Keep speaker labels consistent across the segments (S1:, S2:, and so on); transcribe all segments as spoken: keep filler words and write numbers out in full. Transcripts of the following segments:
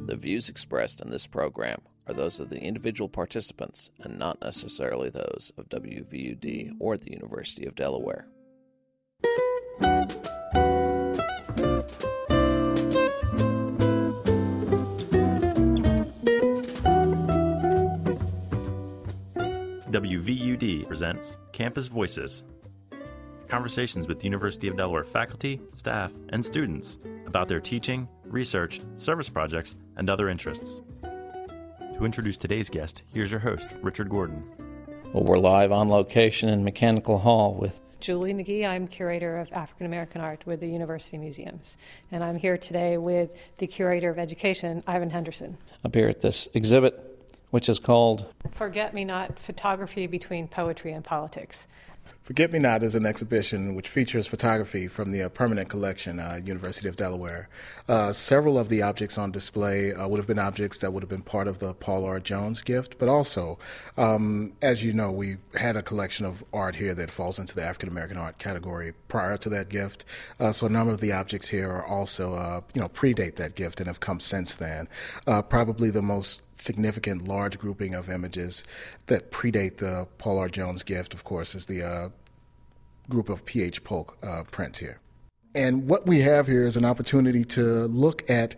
S1: The views expressed in this program are those of the individual participants and not necessarily those of W V U D or the University of Delaware.
S2: W V U D presents Campus Voices, conversations with University of Delaware faculty, staff, and students about their teaching, research, service projects, and other interests. To introduce today's guest, here's your host, Richard Gordon.
S1: Well, we're live on location in Mechanical Hall with
S3: Julie McGee. I'm Curator of African American Art with the University Museums. And I'm here today with the Curator of Education, Ivan Henderson.
S1: Up here at this exhibit, which is called
S3: Forget Me Not, Photography Between Poetry and Politics.
S4: Forget Me Not is an exhibition which features photography from the uh, permanent collection at uh, University of Delaware. Uh, several of the objects on display uh, would have been objects that would have been part of the Paul R. Jones gift, but also, um, as you know, we had a collection of art here that falls into the African American art category prior to that gift. Uh, so a number of the objects here are also, uh, you know, predate that gift and have come since then. Uh, probably the most significant large grouping of images that predate the Paul R. Jones gift, of course, is the uh, group of P H. Polk uh, prints here. And what we have here is an opportunity to look at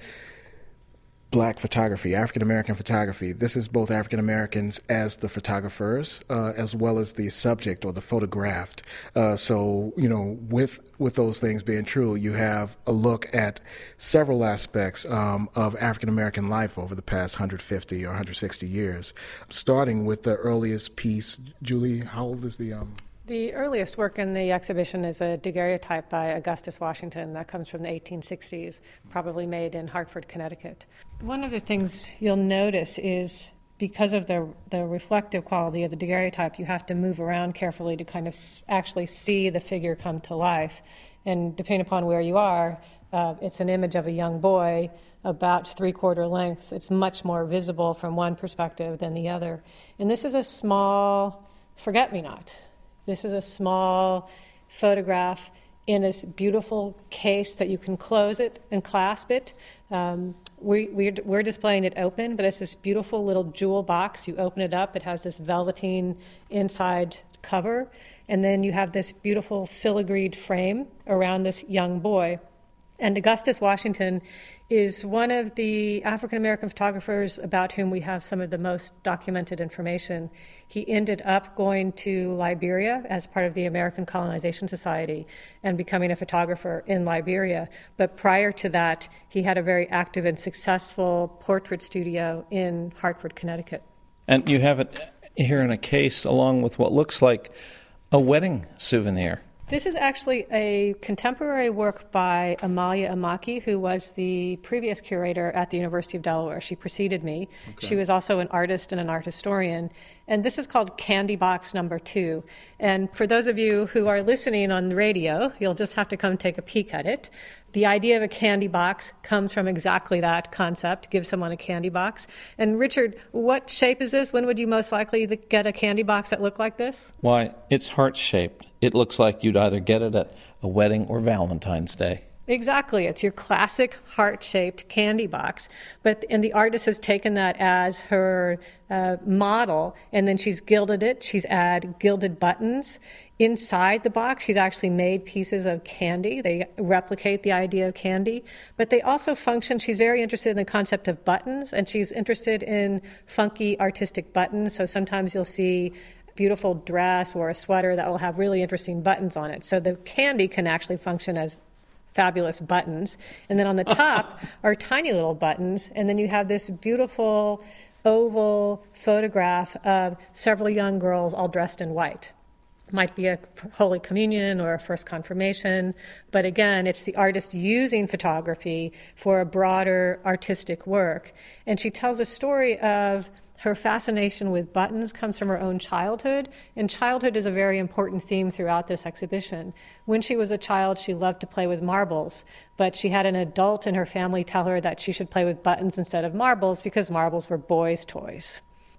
S4: Black photography, African-American photography. This is both African-Americans as the photographers, uh, as well as the subject or the photographed. Uh, so, you know, with with those things being true, you have a look at several aspects um, of African-American life over the past one hundred fifty or one hundred sixty years, starting with the earliest piece. Julie, how old is the... Um
S3: The earliest work in the exhibition is a daguerreotype by Augustus Washington that comes from the eighteen sixties, probably made in Hartford, Connecticut. One of the things you'll notice is because of the the reflective quality of the daguerreotype, you have to move around carefully to kind of actually see the figure come to life. And depending upon where you are, uh, it's an image of a young boy about three-quarter length. It's much more visible from one perspective than the other. And this is a small forget-me-not. This is a small photograph in this beautiful case that you can close it and clasp it. Um, we, we're, we're displaying it open, but it's this beautiful little jewel box. You open it up, it has this velveteen inside cover, and then you have this beautiful filigreed frame around this young boy. And Augustus Washington is one of the African-American photographers about whom we have some of the most documented information. He ended up going to Liberia as part of the American Colonization Society and becoming a photographer in Liberia. But prior to that, he had a very active and successful portrait studio in Hartford, Connecticut.
S1: And you have it here in a case along with what looks like a wedding souvenir.
S3: This is actually a contemporary work by Amalia Amaki, who was the previous curator at the University of Delaware. She preceded me. Okay. She was also an artist and an art historian. And this is called Candy Box Number Two. And for those of you who are listening on the radio, you'll just have to come take a peek at it. The idea of a candy box comes from exactly that concept, give someone a candy box. And Richard, what shape is this? When would you most likely get a candy box that looked like this?
S1: Why, it's heart-shaped. It looks like you'd either get it at a wedding or Valentine's Day.
S3: Exactly. It's your classic heart-shaped candy box. But and the artist has taken that as her uh, model, and then she's gilded it. She's added gilded buttons. Inside the box, she's actually made pieces of candy. They replicate the idea of candy. But they also function, she's very interested in the concept of buttons, and she's interested in funky artistic buttons. So sometimes you'll see beautiful dress or a sweater that will have really interesting buttons on it. So the candy can actually function as fabulous buttons. And then on the top are tiny little buttons. And then you have this beautiful oval photograph of several young girls all dressed in white. Might be a Holy Communion or a First Confirmation. But again, it's the artist using photography for a broader artistic work. And she tells a story of her fascination with buttons comes from her own childhood, and childhood is a very important theme throughout this exhibition. When she was a child, she loved to play with marbles, but she had an adult in her family tell her that she should play with buttons instead of marbles because marbles were boys' toys.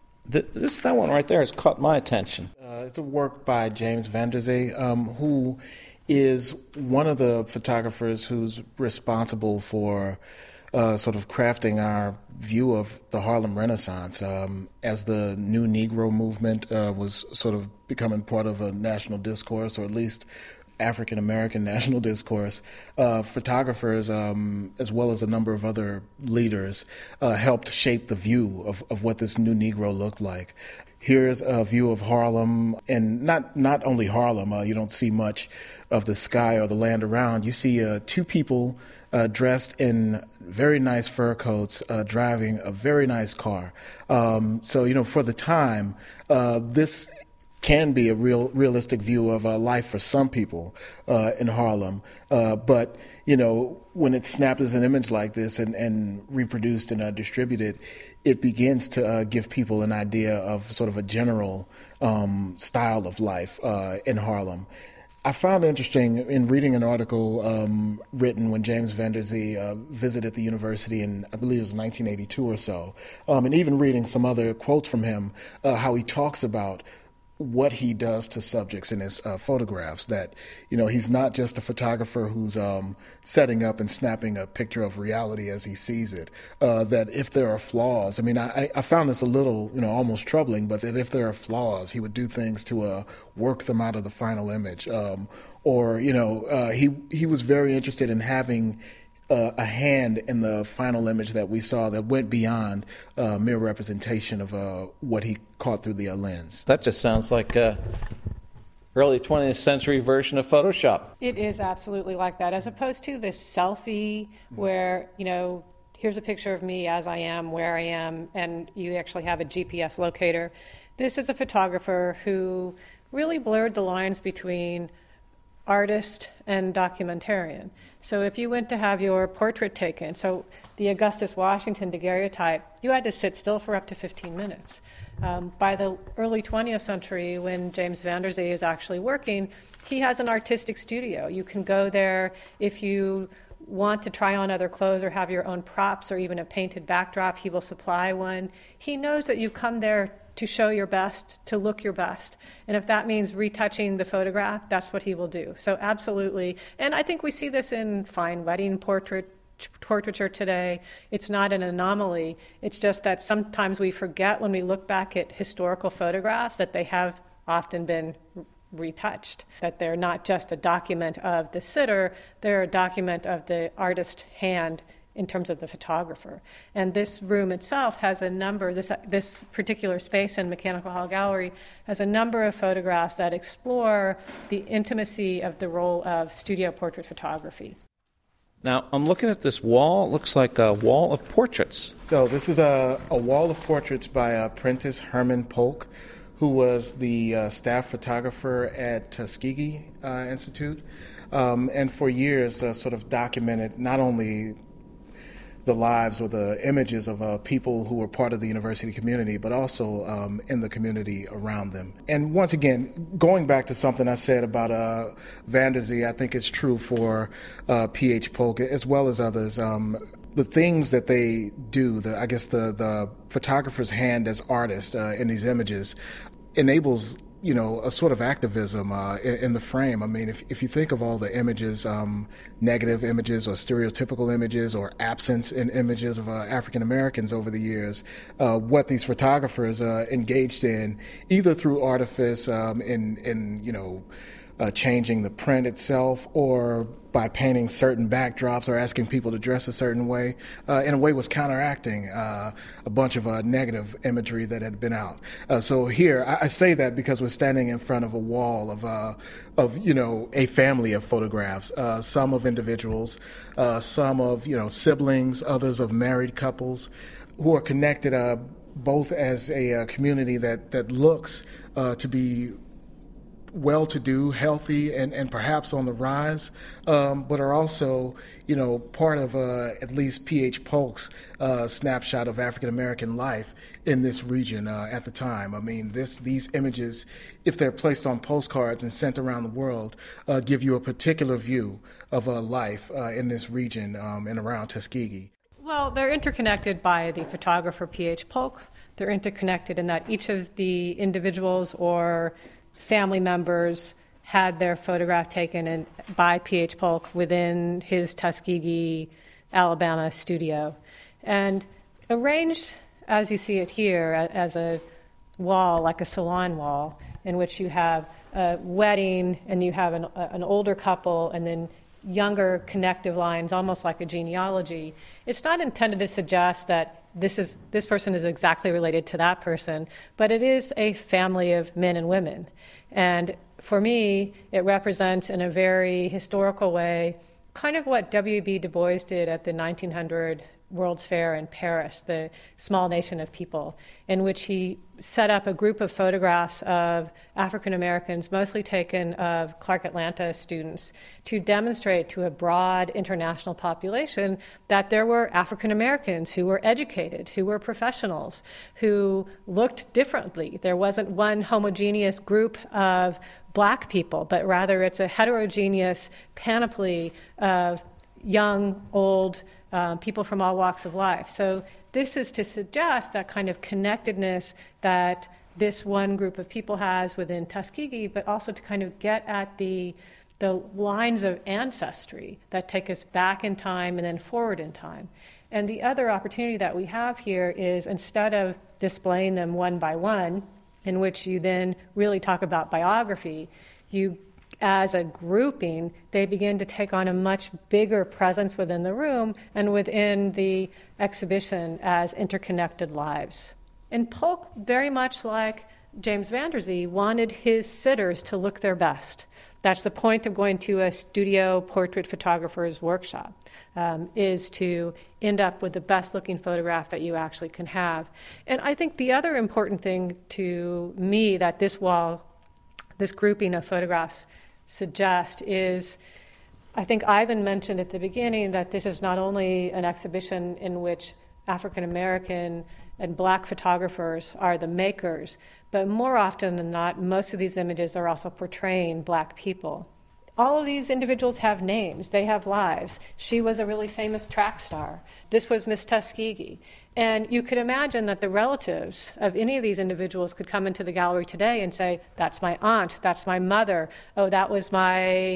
S1: This that one right there has caught my attention.
S4: Uh, it's a work by James Van der Zee, um, who is one of the photographers who's responsible for uh, sort of crafting our view of the Harlem Renaissance um, as the New Negro movement uh, was sort of becoming part of a national discourse, or at least African American national discourse. Uh, photographers, um, as well as a number of other leaders, uh, helped shape the view of, of what this new Negro looked like. Here's a view of Harlem, and not not only Harlem. Uh, you don't see much of the sky or the land around. You see uh, two people uh, dressed in very nice fur coats, uh, driving a very nice car. Um, so, you know, for the time, uh, this can be a real realistic view of uh, life for some people uh, in Harlem. Uh, but, you know, when it's snapped as an image like this and, and reproduced and uh, distributed, it begins to uh, give people an idea of sort of a general um, style of life uh, in Harlem. I found it interesting in reading an article um, written when James Van Der Zee uh, visited the university in, I believe it was nineteen eighty-two or so, um, and even reading some other quotes from him, uh, how he talks about what he does to subjects in his uh, photographs, that, you know, he's not just a photographer who's um, setting up and snapping a picture of reality as he sees it, uh, that if there are flaws, I mean, I, I found this a little, you know, almost troubling, but that if there are flaws, he would do things to uh, work them out of the final image. Um, or, you know, uh, he, he was very interested in having Uh, a hand in the final image that we saw that went beyond uh, mere representation of uh, what he caught through the uh, lens.
S1: That just sounds like a early twentieth century version of Photoshop.
S3: It is absolutely like that, as opposed to this selfie where, you know, here's a picture of me as I am, where I am, and you actually have a G P S locator. This is a photographer who really blurred the lines between artist and documentarian. So if you went to have your portrait taken, so the Augustus Washington daguerreotype, you had to sit still for up to fifteen minutes. Um, by the early twentieth century, when James Van Der Zee is actually working, he has an artistic studio. You can go there if you want to try on other clothes or have your own props or even a painted backdrop, he will supply one. He knows that you've come there to show your best, to look your best. And if that means retouching the photograph, that's what he will do. So absolutely. And I think we see this in fine wedding portrait portraiture today. It's not an anomaly. It's just that sometimes we forget when we look back at historical photographs that they have often been retouched, that they're not just a document of the sitter, they're a document of the artist's hand in terms of the photographer. And this room itself has a number, this this particular space in Mechanical Hall Gallery has a number of photographs that explore the intimacy of the role of studio portrait photography.
S1: Now, I'm looking at this wall. It looks like a wall of portraits.
S4: So this is a, a wall of portraits by uh, Prentice Herman Polk, who was the uh, staff photographer at Tuskegee uh, Institute, um, and for years uh, sort of documented not only the lives or the images of uh, people who were part of the university community, but also um, in the community around them. And once again, going back to something I said about uh, Van Der Zee, I think it's true for uh, P H Polk as well as others. Um, the things that they do, the, I guess the, the photographer's hand as artist uh, in these images enables, you know, a sort of activism uh, in, in the frame. I mean, if if you think of all the images, um, negative images or stereotypical images or absence in images of uh, African Americans over the years, uh, what these photographers uh, engaged in, either through artifice, um, in in you know, uh, changing the print itself, or by painting certain backdrops or asking people to dress a certain way, uh, in a way was counteracting uh, a bunch of uh, negative imagery that had been out. Uh, so here, I, I say that because we're standing in front of a wall of, uh, of you know, a family of photographs, uh, some of individuals, uh, some of, you know, siblings, others of married couples who are connected uh, both as a uh, community that, that looks uh, to be well-to-do, healthy, and, and perhaps on the rise, um, but are also, you know, part of uh, at least P H Polk's uh, snapshot of African-American life in this region uh, at the time. I mean, this these images, if they're placed on postcards and sent around the world, uh, give you a particular view of a life uh, in this region um, and around Tuskegee.
S3: Well, they're interconnected by the photographer P H Polk. They're interconnected in that each of the individuals or family members had their photograph taken in, by P H Polk within his Tuskegee Alabama studio. And arranged, as you see it here, as a wall, like a salon wall, in which you have a wedding and you have an, an older couple and then younger connective lines, almost like a genealogy. It's not intended to suggest that this is this person is exactly related to that person, but it is a family of men and women. And for me, it represents in a very historical way kind of what W E B Du Bois did at the nineteen hundred World's Fair in Paris, the small nation of people, in which he set up a group of photographs of African Americans, mostly taken of Clark Atlanta students, to demonstrate to a broad international population that there were African Americans who were educated, who were professionals, who looked differently. There wasn't one homogeneous group of black people, but rather it's a heterogeneous panoply of young, old, Uh, people from all walks of life. So this is to suggest that kind of connectedness that this one group of people has within Tuskegee, but also to kind of get at the the lines of ancestry that take us back in time and then forward in time. And the other opportunity that we have here is, instead of displaying them one by one, in which you then really talk about biography, you as a grouping, they begin to take on a much bigger presence within the room and within the exhibition as interconnected lives. And Polk, very much like James Van Der Zee, wanted his sitters to look their best. That's the point of going to a studio portrait photographer's workshop, um, is to end up with the best-looking photograph that you actually can have. And I think the other important thing to me that this wall, this grouping of photographs suggest is, I think Ivan mentioned at the beginning that this is not only an exhibition in which African American and black photographers are the makers, but more often than not, most of these images are also portraying black people. All of these individuals have names, they have lives. She was a really famous track star. This was Miss Tuskegee. And you could imagine that the relatives of any of these individuals could come into the gallery today and say, that's my aunt, that's my mother, oh, that was my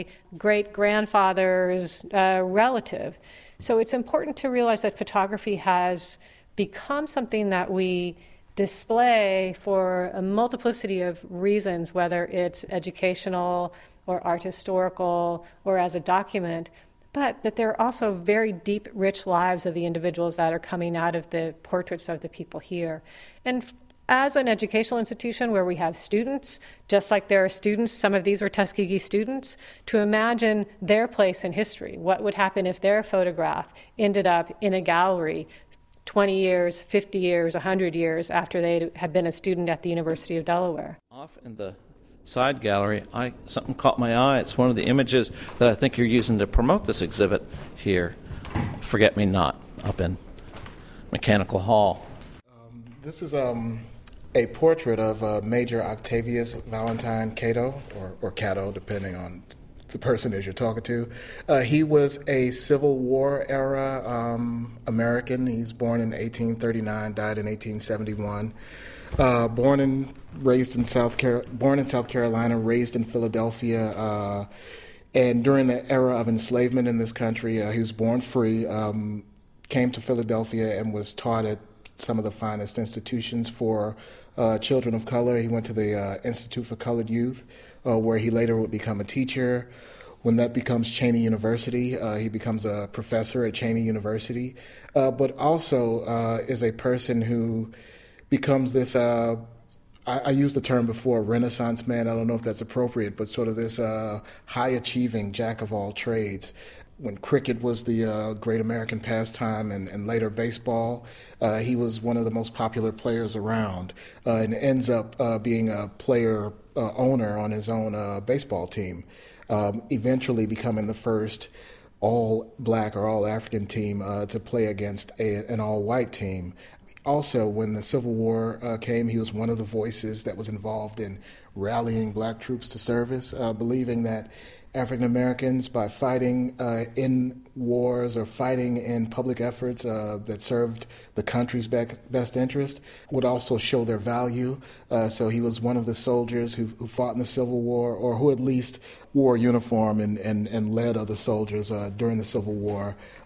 S3: great-grandfather's uh, relative. So it's important to realize that photography has become something that we display for a multiplicity of reasons, whether it's educational or art historical or as a document, but that there are also very deep, rich lives of the individuals that are coming out of the portraits of the people here. And as an educational institution where we have students, just like there are students, some of these were Tuskegee students, to imagine their place in history. What would happen if their photograph ended up in a gallery twenty years, fifty years, one hundred years after they had been a student at the University of Delaware?
S1: Off in the side gallery, I something caught my eye. It's one of the images that I think you're using to promote this exhibit here. Forget Me Not, up in Mechanical Hall.
S4: Um, this is um, a portrait of uh, Major Octavius Valentine Cato, or, or Cato, depending on the person as you're talking to. Uh, he was a Civil War era um, American. He's born in eighteen thirty-nine, died in eighteen seventy-one. Uh, born and raised in South Car- born in South Carolina, raised in Philadelphia, uh, and during the era of enslavement in this country, uh, he was born free. Um, came to Philadelphia and was taught at some of the finest institutions for uh, children of color. He went to the uh, Institute for Colored Youth, uh, where he later would become a teacher. When that becomes Cheyney University, uh, he becomes a professor at Cheyney University, uh, but also uh, is a person who becomes this, uh, I, I used the term before, Renaissance man. I don't know if that's appropriate, but sort of this uh, high-achieving jack of all trades. When cricket was the uh, great American pastime and, and later baseball, uh, he was one of the most popular players around uh, and ends up uh, being a player uh, owner on his own uh, baseball team, um, eventually becoming the first all-black or all-African team uh, to play against a, an all-white team. Also, when the Civil War uh, came, he was one of the voices that was involved in rallying black troops to service, uh, believing that African Americans, by fighting uh, in wars or fighting in public efforts uh, that served the country's be- best interest, would also show their value. Uh, so he was one of the soldiers who, who fought in the Civil War, or who at least wore a uniform and, and, and led other soldiers uh, during the Civil War.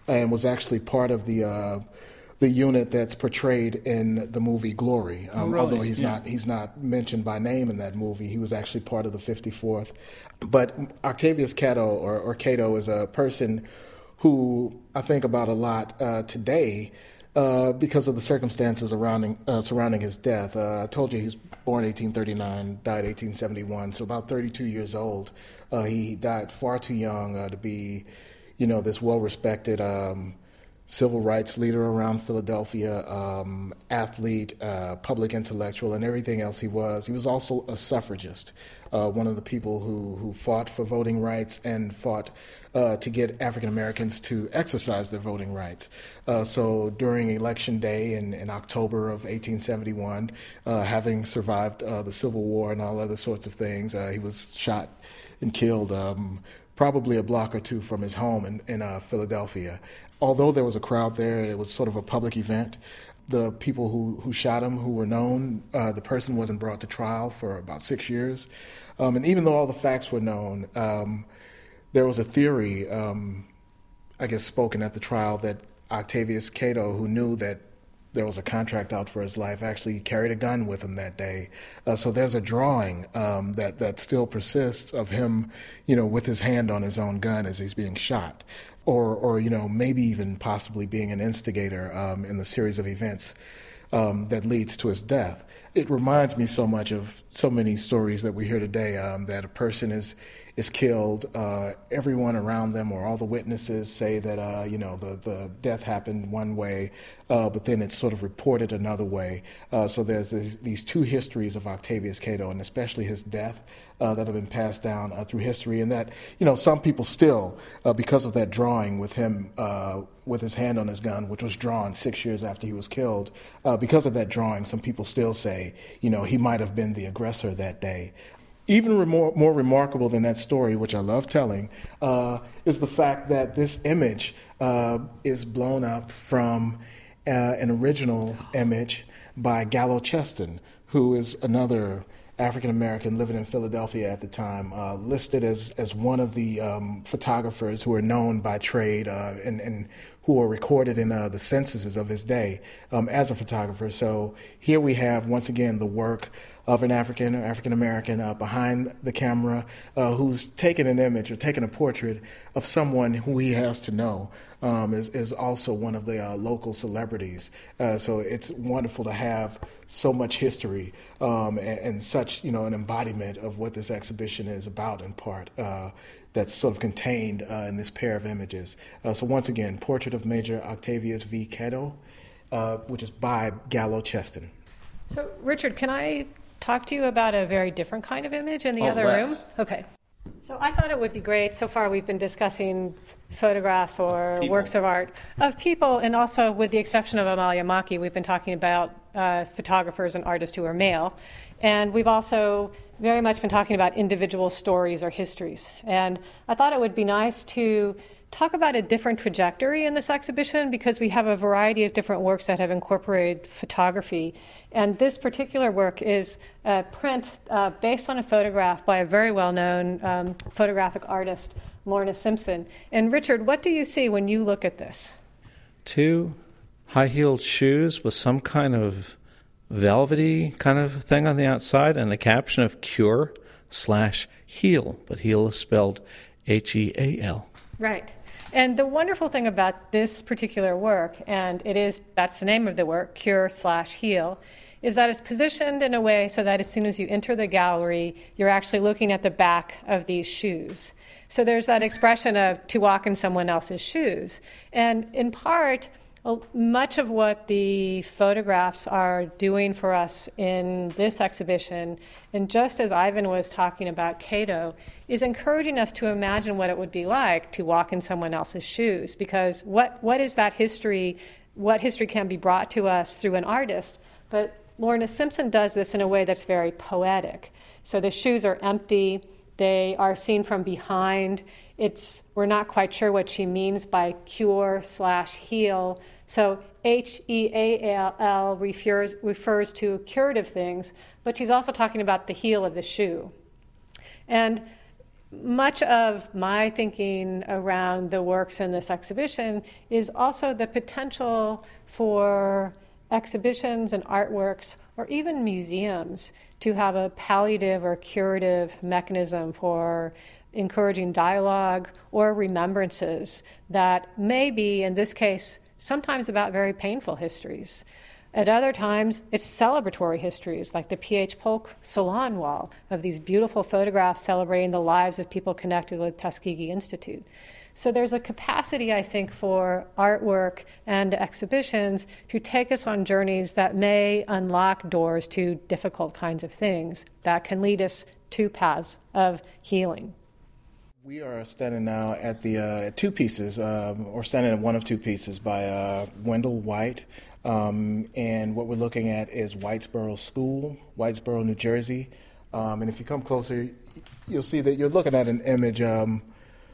S4: and was actually part of the uh, the unit that's portrayed in the movie Glory. Um,
S5: oh, really?
S4: Although he's
S5: yeah.
S4: not he's not mentioned by name in that movie, he was actually part of the fifty-fourth. But Octavius Cato, or, or Cato, is a person who I think about a lot uh, today. Uh, because of the circumstances surrounding uh, surrounding his death. Uh, I told you he was born eighteen thirty-nine, died eighteen seventy-one, so about thirty-two years old. Uh, he died far too young uh, to be, you know, this well-respected um, civil rights leader around Philadelphia, um, athlete, uh, public intellectual, and everything else he was. He was also a suffragist, uh, one of the people who, who fought for voting rights and fought uh, to get African Americans to exercise their voting rights. Uh, so during Election Day in, in October of eighteen seventy-one, uh, having survived uh, the Civil War and all other sorts of things, uh, he was shot and killed um, probably a block or two from his home in, in uh, Philadelphia. Although there was a crowd there, it was sort of a public event. The people who, who shot him, who were known, uh, the person wasn't brought to trial for about six years. Um, and even though all the facts were known, um, there was a theory, um, I guess, spoken at the trial that Octavius Cato, who knew that there was a contract out for his life, actually carried a gun with him that day. Uh, so there's a drawing um, that, that still persists of him, you know, with his hand on his own gun as he's being shot. Or, or you know, maybe even possibly being an instigator um, in the series of events um, that leads to his death. It reminds me so much of so many stories that we hear today, um, that a person is is killed, uh, everyone around them or all the witnesses say that, uh, you know, the, the death happened one way, uh, but then it's sort of reported another way. Uh, so there's this, these two histories of Octavius Cato, and especially his death, uh, that have been passed down uh, through history, and that, you know, some people still, uh, because of that drawing with him uh, with his hand on his gun, which was drawn six years after he was killed, uh, because of that drawing, some people still say, you know, he might have been the aggressor that day. Even more, more remarkable than that story, which I love telling, uh, is the fact that this image uh, is blown up from uh, an original image by Gallo Cheston, who is another African-American living in Philadelphia at the time, uh, listed as, as one of the um, photographers who are known by trade uh, and, and who are recorded in uh, the censuses of his day um, as a photographer. So here we have, once again, the work of an African or African-American uh, behind the camera uh, who's taken an image or taken a portrait of someone who he has to know, um, is, is also one of the uh, local celebrities. Uh, so it's wonderful to have so much history um, and, and such, you know, an embodiment of what this exhibition is about in part. Uh, that's sort of contained uh, in this pair of images. Uh, so once again, Portrait of Major Octavius V. Cato, uh, which is by Gallo Cheston.
S3: So, Richard, can I talk to you about a very different kind of image in the
S1: Oh,
S3: other
S1: let's.
S3: room? Okay. So I thought it would be great. So far we've been discussing photographs or
S1: People.
S3: works of art of people, and also with the exception of Amalia Maki, we've been talking about uh, photographers and artists who are male. And we've also very much been talking about individual stories or histories. And I thought it would be nice to talk about a different trajectory in this exhibition, because we have a variety of different works that have incorporated photography. And this particular work is a print uh, based on a photograph by a very well-known um, photographic artist, Lorna Simpson. And Richard, what do you see when you look at this?
S1: Two high-heeled shoes with some kind of velvety kind of thing on the outside, and a caption of cure slash heal, but heal is spelled H E A L.
S3: Right. And the wonderful thing about this particular work, and it is, that's the name of the work, Cure slash Heal, is that it's positioned in a way so that as soon as you enter the gallery, you're actually looking at the back of these shoes. So there's that expression of to walk in someone else's shoes. And in part, much of what the photographs are doing for us in this exhibition, and just as Ivan was talking about Cato, is encouraging us to imagine what it would be like to walk in someone else's shoes. Because what, what is that history, what history can be brought to us through an artist? But Lorna Simpson does this in a way that's very poetic. So the shoes are empty, they are seen from behind. It's, we're not quite sure what she means by cure slash heal. So H E A L L refers, refers to curative things, but she's also talking about the heel of the shoe. And Much of my thinking around the works in this exhibition is also the potential for exhibitions and artworks, or even museums, to have a palliative or curative mechanism for encouraging dialogue or remembrances that may be, in this case, sometimes about very painful histories. At other times, it's celebratory histories, like the P H Polk Salon Wall of these beautiful photographs celebrating the lives of people connected with Tuskegee Institute. So there's a capacity, I think, for artwork and exhibitions to take us on journeys that may unlock doors to difficult kinds of things that can lead us to paths of healing.
S4: We are standing now at the uh, two pieces, um, or standing at one of two pieces by uh, Wendell White. Um, and what we're looking at is Whitesboro School, Whitesboro, New Jersey. Um, and if you come closer, you'll see that you're looking at an image um,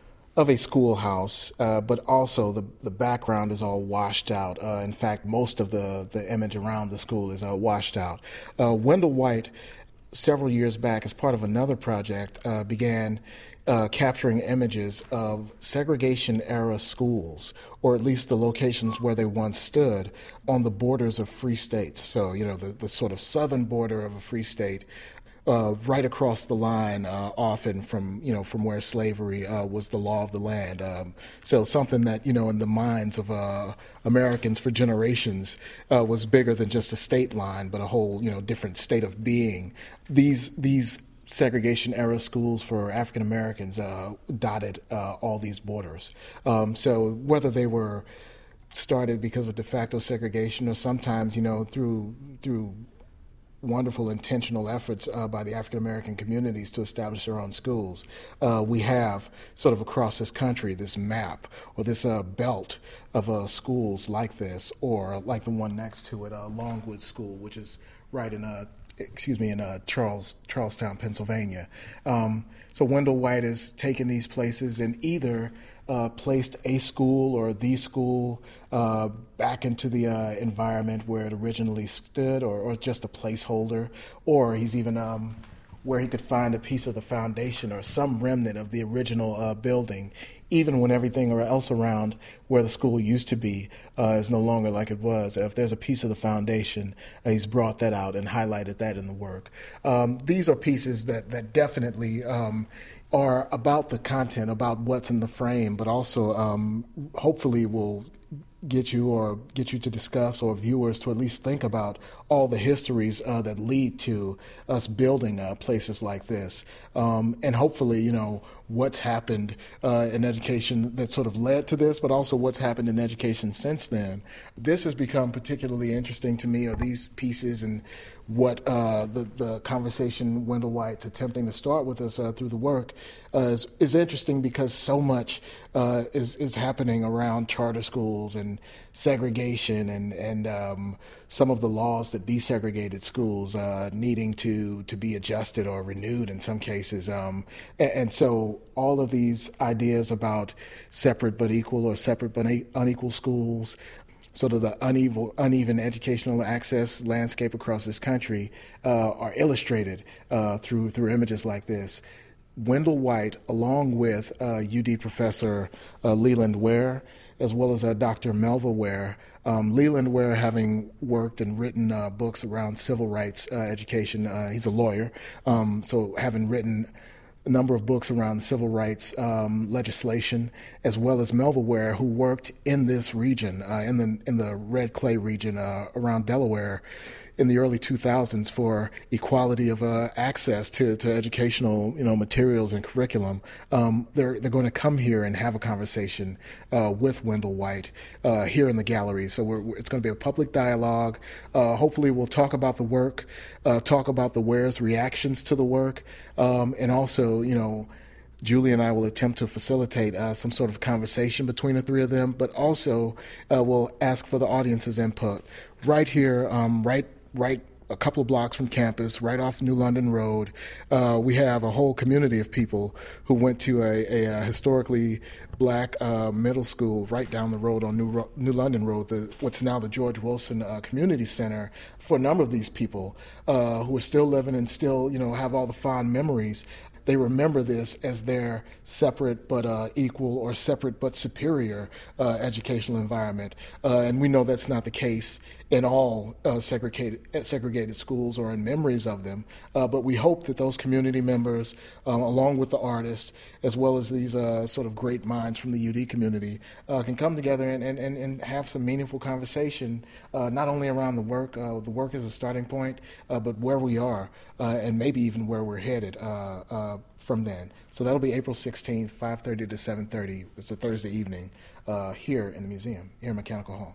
S4: of a schoolhouse, uh, but also the, the background is all washed out. Uh, in fact, most of the, the image around the school is uh, washed out. Uh, Wendell White, several years back, as part of another project, uh, began Uh, capturing images of segregation-era schools, or at least the locations where they once stood, on the borders of free states. So, you know, the, the sort of southern border of a free state, uh, right across the line, uh, often from, you know, from where slavery uh, was the law of the land. Um, so something that, you know, in the minds of uh, Americans for generations uh, was bigger than just a state line, but a whole, you know, different state of being. These, these segregation-era schools for African Americans uh, dotted uh, all these borders. Um, so whether they were started because of de facto segregation, or sometimes, you know, through through wonderful intentional efforts uh, by the African American communities to establish their own schools, uh, we have sort of across this country this map or this uh, belt of uh, schools like this, or like the one next to it, uh, Longwood School, which is right in a excuse me, in uh, Charles, Charlestown, Pennsylvania. Um, so Wendell White has taken these places and either uh, placed a school or the school uh, back into the uh, environment where it originally stood, or, or just a placeholder, or he's even um, where he could find a piece of the foundation or some remnant of the original uh, building, even when everything else around where the school used to be uh, is no longer like it was. If there's a piece of the foundation, uh, he's brought that out and highlighted that in the work. Um, these are pieces that, that definitely um, are about the content, about what's in the frame, but also um, hopefully will get you or get you to discuss, or viewers to at least think about all the histories uh, that lead to us building uh, places like this. Um, and hopefully, you know, what's happened uh, in education that sort of led to this, but also what's happened in education since then. This has become particularly interesting to me, or these pieces, and what uh, the, the conversation Wendell White's attempting to start with us uh, through the work uh, is, is interesting because so much uh, is, is happening around charter schools and segregation and, and um, some of the laws that desegregated schools uh, needing to, to be adjusted or renewed in some cases. Um, and, and so all of these ideas about separate but equal or separate but unequal schools, sort of the uneven, uneven educational access landscape across this country uh, are illustrated uh, through through images like this. Wendell White, along with uh, U D professor uh, Leland Ware, as well as uh, Doctor Melva Ware, um, Leland Ware having worked and written uh, books around civil rights uh, education. Uh, he's a lawyer, um, so having written a number of books around civil rights um, legislation, as well as Melva Ware, who worked in this region, uh, in the in the red clay region uh, around Delaware in the early two thousands for equality of uh, access to, to educational, you know, materials and curriculum. Um, they're they're going to come here and have a conversation uh, with Wendell White uh, here in the gallery. So we're, it's going to be a public dialogue. Uh, hopefully, we'll talk about the work, uh, talk about the Ware's reactions to the work, um, and also, you know, Julie and I will attempt to facilitate uh, some sort of conversation between the three of them, but also uh, we'll ask for the audience's input right here, um, right. right a couple of blocks from campus, right off New London Road. Uh, we have a whole community of people who went to a, a, a historically black uh, middle school right down the road on New, Ro- New London Road, the, what's now the George Wilson uh, Community Center. For a number of these people uh, who are still living and still, you know, have all the fond memories, they remember this as their separate but uh, equal or separate but superior uh, educational environment. Uh, and we know that's not the case in all uh, segregated segregated schools or in memories of them. Uh, but we hope that those community members, um, along with the artists, as well as these uh, sort of great minds from the U D community, uh, can come together and, and, and have some meaningful conversation, uh, not only around the work, uh, the work is a starting point, uh, but where we are, uh, and maybe even where we're headed uh, uh, from then. So that'll be April sixteenth, five thirty to seven thirty. It's a Thursday evening uh, here in the museum, here in Mechanical Hall.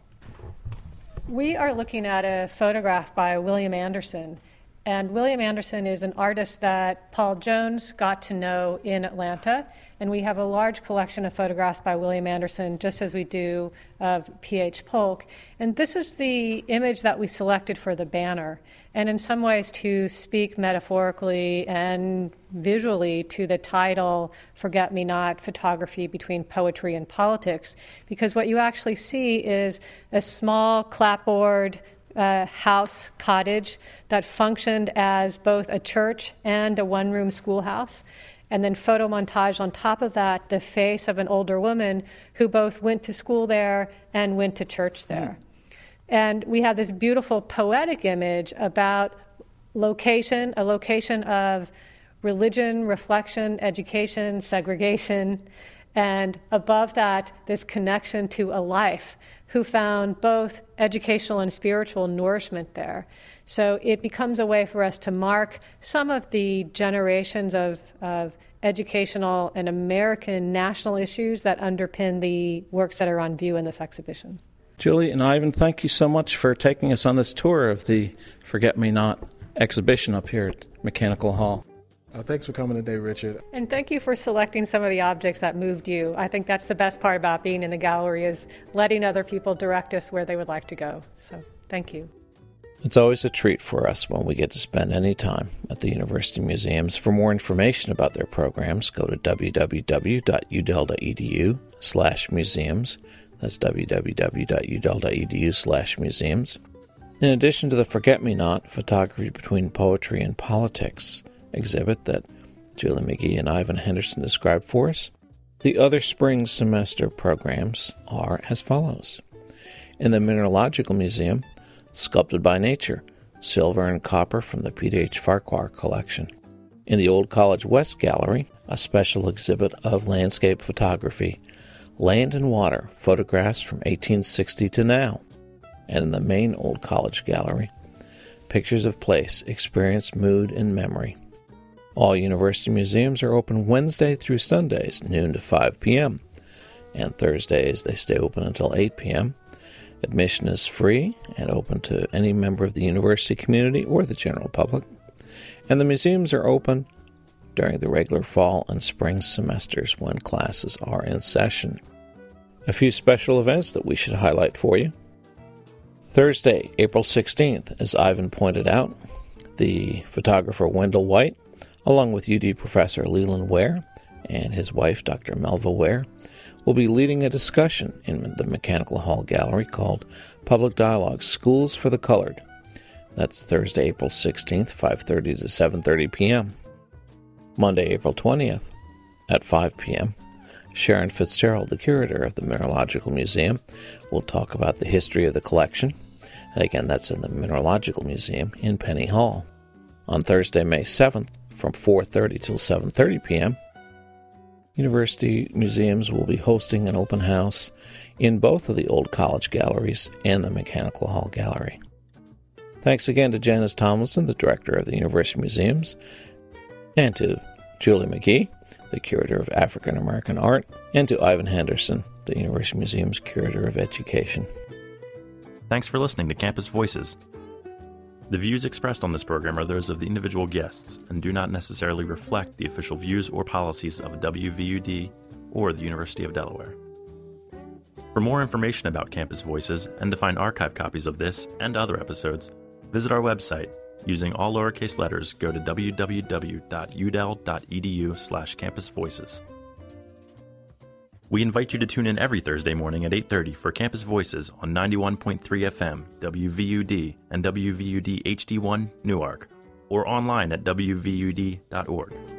S3: We are looking at a photograph by William Anderson. And William Anderson is an artist that Paul Jones got to know in Atlanta. And we have a large collection of photographs by William Anderson, just as we do of P H Polk. And this is the image that we selected for the banner. And in some ways to speak metaphorically and visually to the title, Forget Me Not, Photography Between Poetry and Politics, because what you actually see is a small clapboard uh, house cottage that functioned as both a church and a one-room schoolhouse. And then photo montage on top of that, the face of an older woman who both went to school there and went to church there. Mm. And we have this beautiful poetic image about location, a location of religion, reflection, education, segregation, and above that, this connection to a life who found both educational and spiritual nourishment there. So it becomes a way for us to mark some of the generations of, of educational and American national issues that underpin the works that are on view in this exhibition.
S1: Julie and Ivan, thank you so much for taking us on this tour of the Forget Me Not exhibition up here at Mechanical Hall.
S4: Uh, thanks for coming today, Richard.
S3: And thank you for selecting some of the objects that moved you. I think that's the best part about being in the gallery, is letting other people direct us where they would like to go. So thank you.
S1: It's always a treat for us when we get to spend any time at the university museums. For more information about their programs, go to www.udel.edu slash museums. That's www.udel.edu slash museums. In addition to the Forget Me Not, Photography Between Poetry and Politics exhibit that Julie McGee and Ivan Henderson described for us, the other spring semester programs are as follows. In the Mineralogical Museum, Sculpted by Nature, Silver and Copper from the P D H Farquhar collection. In the Old College West Gallery, a special exhibit of landscape photography, Land and Water, photographs from eighteen sixty to now. And in the main Old College Gallery, Pictures of Place, Experience, Mood, and Memory. All university museums are open Wednesday through Sundays, noon to five p.m., and Thursdays they stay open until eight p.m. Admission is free and open to any member of the university community or the general public, and the museums are open during the regular fall and spring semesters when classes are in session. A few special events that we should highlight for you. Thursday, April sixteenth, as Ivan pointed out, the photographer Wendell White, along with U D professor Leland Ware and his wife, Doctor Melva Ware, will be leading a discussion in the Mechanical Hall Gallery called Public Dialogue, Schools for the Colored. That's Thursday, April sixteenth, five thirty to seven thirty p.m. Monday, April twentieth, at five p.m., Sharon Fitzgerald, the curator of the Mineralogical Museum, will talk about the history of the collection. And again, that's in the Mineralogical Museum in Penny Hall. On Thursday, May seventh, from four thirty till seven thirty p.m., university museums will be hosting an open house in both of the Old College Galleries and the Mechanical Hall Gallery. Thanks again to Janice Tomlinson, the director of the University Museums, and to Julie McGee, the curator of African American art, and to Ivan Henderson, the University Museum's curator of education.
S2: Thanks for listening to Campus Voices. The views expressed on this program are those of the individual guests and do not necessarily reflect the official views or policies of W V U D or the University of Delaware. For more information about Campus Voices and to find archive copies of this and other episodes, visit our website. Using all lowercase letters, go to www.udel.edu slash campusvoices. We invite you to tune in every Thursday morning at eight thirty for Campus Voices on ninety-one point three F M, W V U D, and W V U D H D one Newark, or online at w v u d dot org.